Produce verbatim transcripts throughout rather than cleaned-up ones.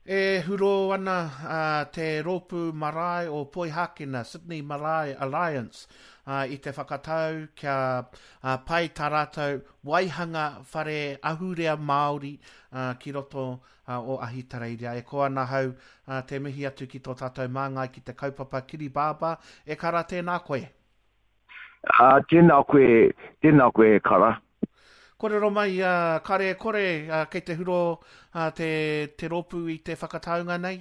E huro ana uh, te ropu marae o Poihakena, Sydney Marae Alliance, uh, i te whakatau kia uh, pai taratou waihanga whare ahurea Māori uh, ki roto uh, o Ahitareiria. E koa na hau uh, te mihi atu ki tō tātou māngai ki te kaupapa Kiribaba. E kara tēnā koe? Uh, tēnā koe, tēnā koe kara. Kore ro mai, uh, kare kore uh, kei te huro uh, te, te ropu i te whakataunga nei?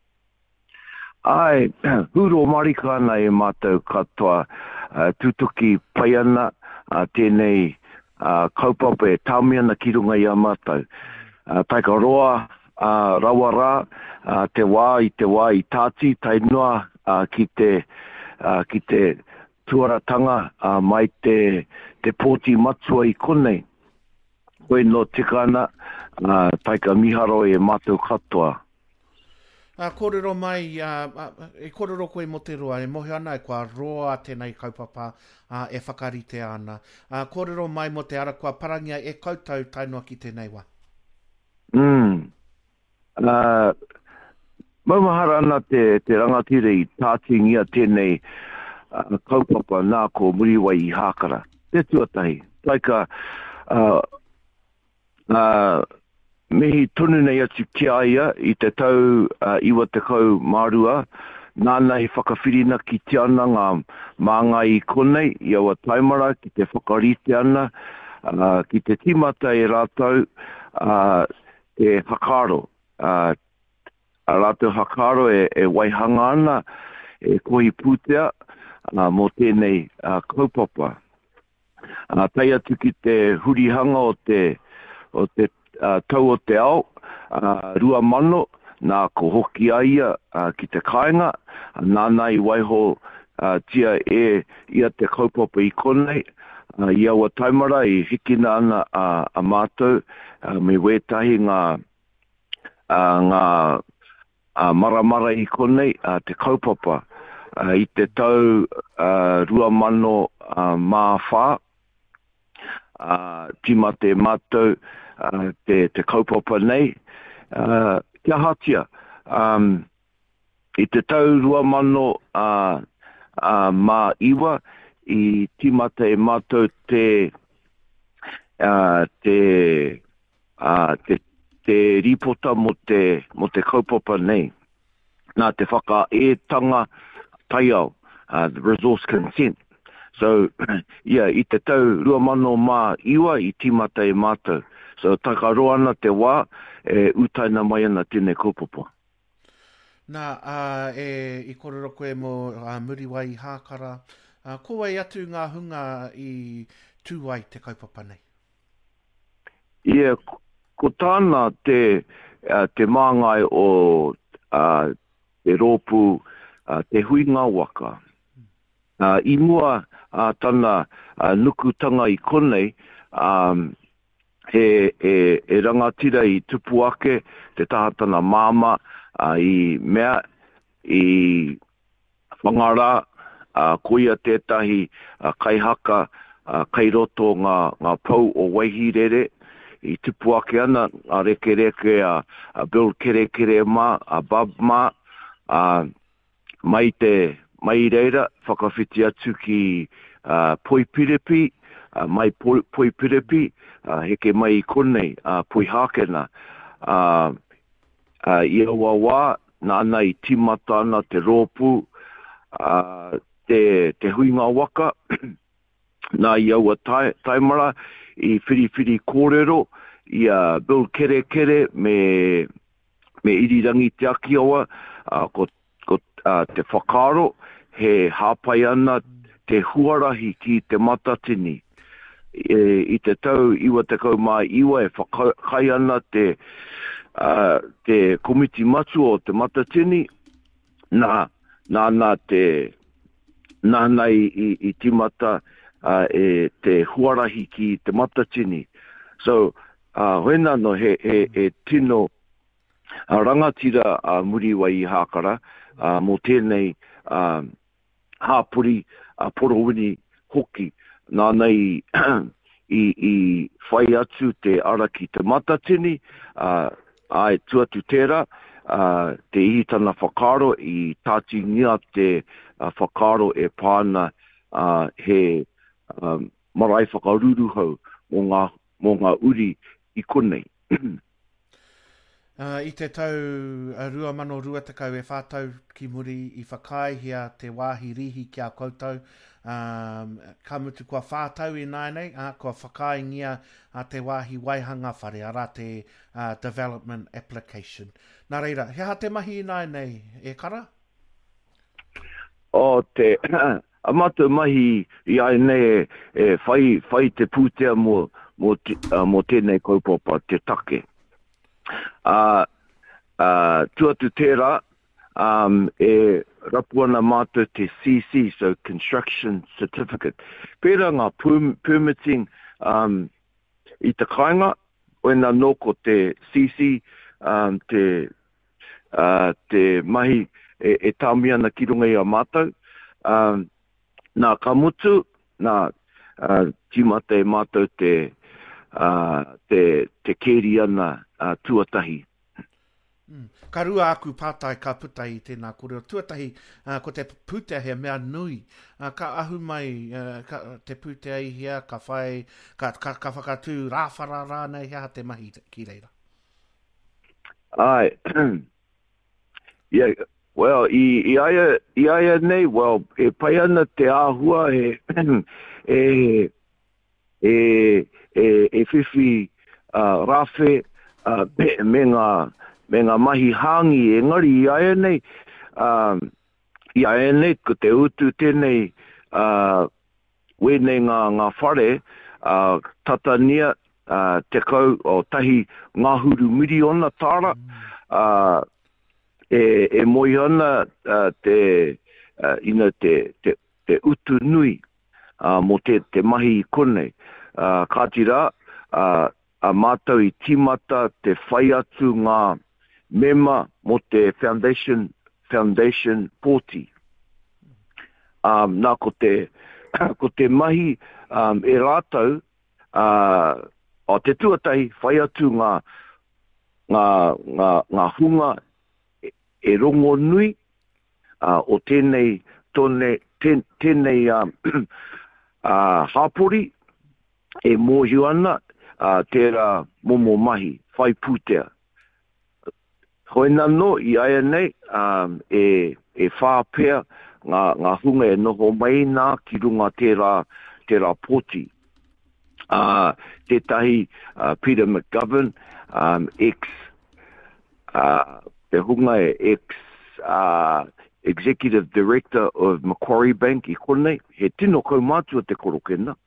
Ai, huro marika ana e mātou katoa uh, tutuki pai ana uh, tēnei uh, kaupapa e taumi ana ki runga i a mātou. Uh, taika roa, uh, rawara, uh, te wā i te wā i tāti, tai noa uh, ki te, uh, ki te tuaratanga uh, mai te, te pōti matua i konei. Koe no tikana, uh, taika miharo e mātou katoa. Uh, kōrero mai, uh, uh, e kōrero koe mo te roa, e mohi ana e kua roa tēnei kaupapa uh, e whakarite ana. Uh, kōrero mai mo te ara kua parangia e koutou tainua ki tēnei wā. Mm. Uh, maumahara ana te, te rangatire i tātingia tēnei uh, kaupapa nā ko muriwai i hākara. Te tuatahi, taika... Uh, Uh, mihi tonu nei atu ki aia i te tau uh, iwa te kau mārua, nāna he whakawhirina ki te ana ngā māngai i konei, i aua taimara ki te whakarite ana, uh, ki te timata e rātou, uh, e hakaro. Uh, a rātou hakaro e, e waihanga ana, e kohi pūtea uh, mō tēnei uh, kaupapa. Uh, tai atu ki te hurihanga o te o te uh, tau o te ao, uh, rua mano, nā ko hoki aia uh, ki te kāinga, nāna i waiho uh, tia e ia te kaupapa i konei, uh, i aua taimara i hikina ana uh, a mātou, uh, me wētahi ngā, uh, ngā uh, maramara i konei, uh, te kaupapa, uh, i te tau uh, rua mano uh, mā whā, uh, tima te mātou, Uh, te, te kaupapa nei, uh, kia hatia, um, i te tau rua mano uh, uh, mā iwa, i timata e mātou te, uh, te, uh, te, te ripota mo te, mo te kaupapa nei. Nā te whaka e tanga taiao, uh, the resource consent. So, yeah, i te tau rua mano mā iwa, i timata e mātou. So, takaroa ana te wā, e utaina mai ana tēnei kaupapa. Nā, uh, e, i korero koe mo uh, Muriwai i Hākara, uh, ko wai atu ngā hunga i tūwai te kaupapa nei? Ia, yeah, ko, ko tāna te, uh, te māngai o uh, te rōpu, uh, te huinga waka. Uh, I mua uh, tana uh, nukutanga i konei, um, E, e, e rangatira i tupu ake, te tahatana māma, uh, i mea, i whangara, uh, koia tētahi uh, kaihaka, uh, kairoto ngā, ngā pau o waihirere, i tupu ake ana, a reke reke, a, a Bill Kere Kere mā, a Bob mā, uh, mai te, mai reira, whakawhiti atu ki uh, Poipirepi, uh, mai poi, Poipirepi, Uh, heke mai i konei, uh, Poihakena, uh, uh, i awa wā, nāna i timata ana te rōpu, uh, te, te huinga waka, nā i awa tai, taimara, i whiri whiri kōrero, i uh, Bill Kere Kere, me, me irirangi te aki awa, uh, ko, ko uh, te whakaro, he hāpai ana te huarahi ki te matatini. E, i te tau iwa te kau mā iwa e whakai ana te, uh, te komiti matu o te matatini, nā, nā, nā te, nā nei i, i timata uh, e te huarahi ki te matatini. So, uh, hoena no he, he, he tino uh, rangatira uh, Muriwai i Hākara, uh, mō tēnei uh, hāpuri uh, porowini hoki, nā nei i, i whai atu te ara ki te matatini, uh, ai tuatu tērā, uh, te ihitana whakaro i tātingia te uh, whakaro e pāna uh, he um, marae whakaruru hau mō ngā, mō ngā uri i konei. Uh, I te tau uh, rua mano rua takau e whātau ki muri i whakaihia te wāhi rihi ki a koutou. Um, ka mutu kua whātau i nai nei, uh, kua whakaingia a te wāhi waihanga whare ara te uh, development application. Nā reira, hea te mahi i nai nei, e kara? O te, a matu mahi i ai nei e, e whai, whai te pūtea mō, mō, uh, mō tēnei kaupapa, te take. Uh, uh, tuatu tērā, um, e rapuana mātou te C C, so Construction Certificate. Pērā ngā perm permitting um, i te kāinga, o nā nōko te C C, um, te, uh, te mahi e, e tāmiana ki runga i a mātou. Um, nā kamutu, nā uh, timata e mātou te Uh, te, te keri ana uh, tuatahi. Mm. Ka rua aku pātai ka puta i tēnā kōrero. Tuatahi, uh, ko te putea hea mea nui. Uh, ka ahu mai uh, ka, te putea i hea, ka whai, ka, ka, ka whakatū rāwhara rānei hea te mahi ki reira. Ai, yeah, well, i, i, aia, i aia nei, well, e pai ana te āhua e, e, e, e, e whiwhi uh, rāwhe uh, me, me, ngā, me ngā mahi hāngi e ngari i aia nei, um, i aia nei ko te utu tēnei uh, wēnei ngā, ngā whare uh, tatania uh, te kau o tahi ngā huru miri ona tāra uh, e, e moi ana uh, te, uh, ina te, te, te utu nui uh, mo te, te mahi i konei. Uh, ka tira, uh, a mātou i timata te whai atu ngā mema mo te Foundation, Foundation forty. Um, nā ko te, ko te mahi um, e rātou, uh, o te tuatahi whai atu ngā, ngā, ngā, ngā hunga e, e rongo nui, uh, o tēnei, tōne, ten, tēnei um, uh, hāpori, e mōhiu ana uh, tērā momo mahi, whai pūtea. Hoi nano i aia nei, um, e, e whāpea ngā, ngā hunga e noho mai nā ki runga tērā, tērā pōti. Uh, tētahi uh, Peter McGovern, um, ex, uh, te hunga e ex uh, Executive Director of Macquarie Bank i konei, he tino kaumātua te korokena.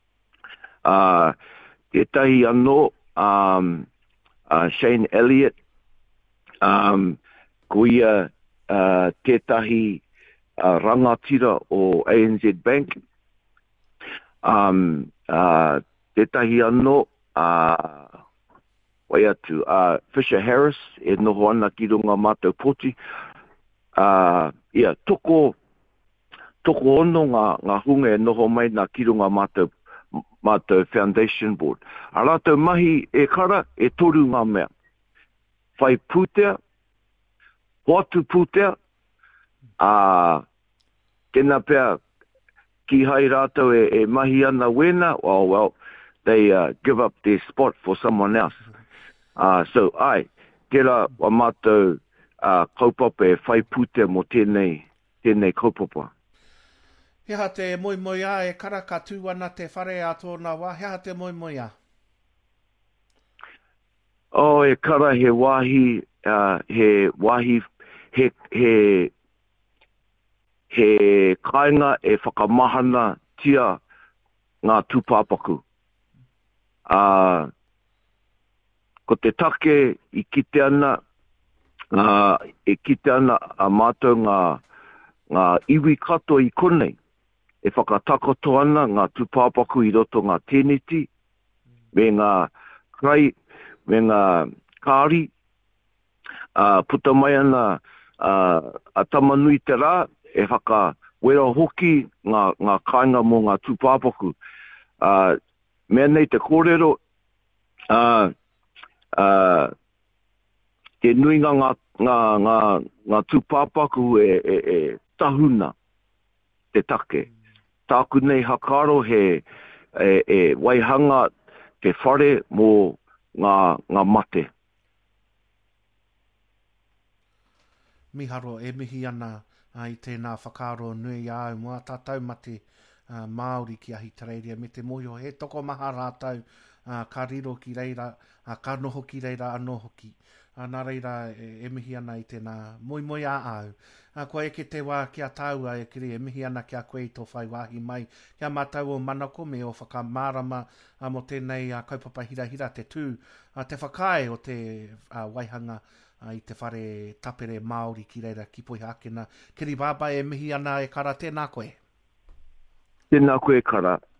Uh, tētahi anō, um, uh, Shane Elliott, um, kuia uh, tētahi uh, rangatira o A N Z Bank, um, uh, tētahi anō, uh, wai atu, uh, Fisher Harris, e noho ana ki runga mātou poti, uh, yeah, toko, toko ono ngā, ngā hunga e noho mai nā ki runga mātou mātou Foundation Board. A rātou mahi e kara, e toru ngā mea. Whai pūtea, hoatu pūtea, a tēnā pēr ki hai rātou e, e mahi ana wena, oh well, they uh, give up their spot for someone else. Uh, so, ai, tērā wa mātou uh, kaupapa e whai pūtea mo tēnei, tēnei kaupapa. Hea te moi moi a e kara ka tūwana te whare a tōna wā. Hea te moi moi a? O, e kara he wāhi, uh, he wāhi, he, he, he kāinga e whakamahana tia ngā tūpāpaku. Uh, ko te take i kite ana, uh, e kite ana a mātou ngā, ngā iwi kato i konei. E whakatakoto ana ngā tūpāpaku i roto ngā teneti, me ngā krai, me ngā kāri, uh, puta mai ana uh, a tamanui te rā, e whaka wera hoki ngā, ngā kāinga mō ngā tūpāpaku. Uh, mea nei te kōrero, uh, uh, te nuinga ngā, ngā, ngā, ngā tūpāpaku e, e, e tahuna te take. Tāku nei hakaro he e, e waihanga te whare mō ngā, ngā mate. Miharo e mihi ana uh, i tēnā whakaro nui au mua tātou mate uh, Māori ki ahi tareiria me te moio he toko maha rātou uh, ka riro ki reira, uh, ka noho ki reira anō hoki. Uh, nā reira e, e mihi ana i tēnā moi moi a au. Uh, ko e ke te wā kia tāua e kiri e mihi ana kia koe i tō whai wāhi mai. Kia mātou o manako me o whakamārama uh, mo tēnei uh, kaupapa hira hira te tū. Uh, te whakae o te uh, waihanga uh, i te whare tapere Māori ki reira ki Poihākena. Kiri bābai e mihi ana e kara tēnā koe. Tēnā koe kara.